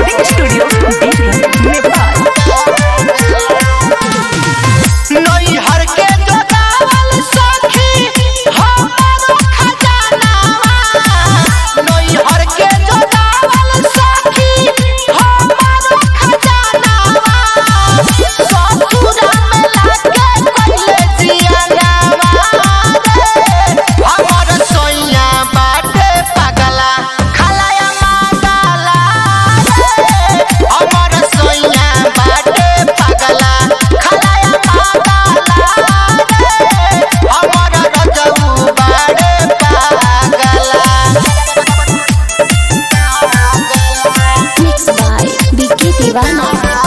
Recording studio Nepal. नैहर के जोगावल सखी हमारो खजानावा, नैहर के जोगावल सखी हमारो खजानावा, ससुरा में लाके कइले जियानावा रे, हमर सोइया बाटे पगला खलाया मांगला रे, हमर सोइया बाटे पगला खलाया मांगला रे, हमर रजऊ बाड़े पागला। Mixed by Vicky Divana.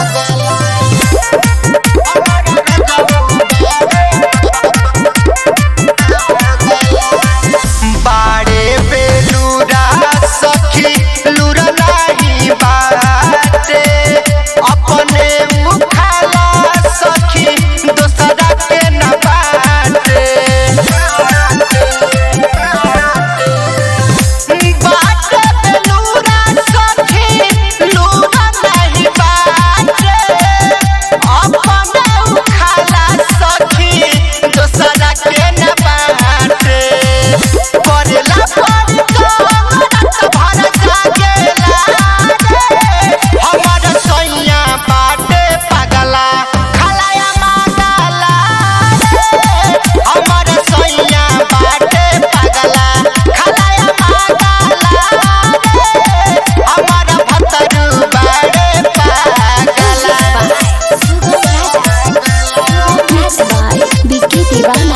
बाड़े बेलूरा सखी लूरा नहीं बाटे, अपने उखाला सखी दोसरा के न बाटे, बाटे बेलूरा सखी लूरा नहीं बाटे, अपने उखाला सखी दोसरा के न बाटे, करेला परी काम रात भर जागेला रे, हमर सैया बाटे पगला खलाया मांगला रे, हमर सैया बाटे पगला खलाया मांगला रे, हमर भतरू बाड़े पागला। Mixed by Vicky Divana.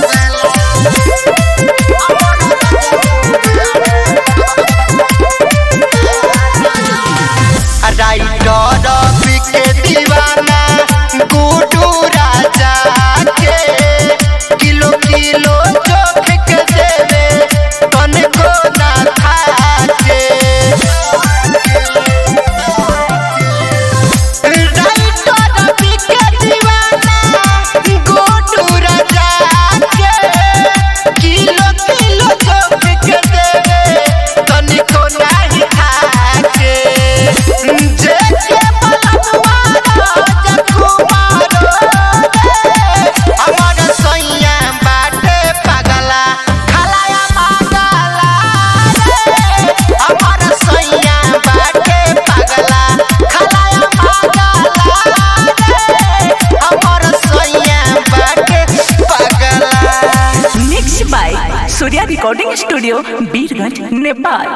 Writer B K Deewana गुडू राजा के किलो किलो चोख के देवे तनको ना खाके, राइटर बिके दीवाना गुडू राजा के किलो किलो चोख के देवे तनको नहीं खाके, जेके बलनुआ राजकुमारो रे, हमर सैया बाटे पगला खलाया मांगला रे, हमर सैया बाटे पगला खलाया मांगला रे, हमर सैया बाटे पगला। Mix by Surya recording studio Birgunj Nepal.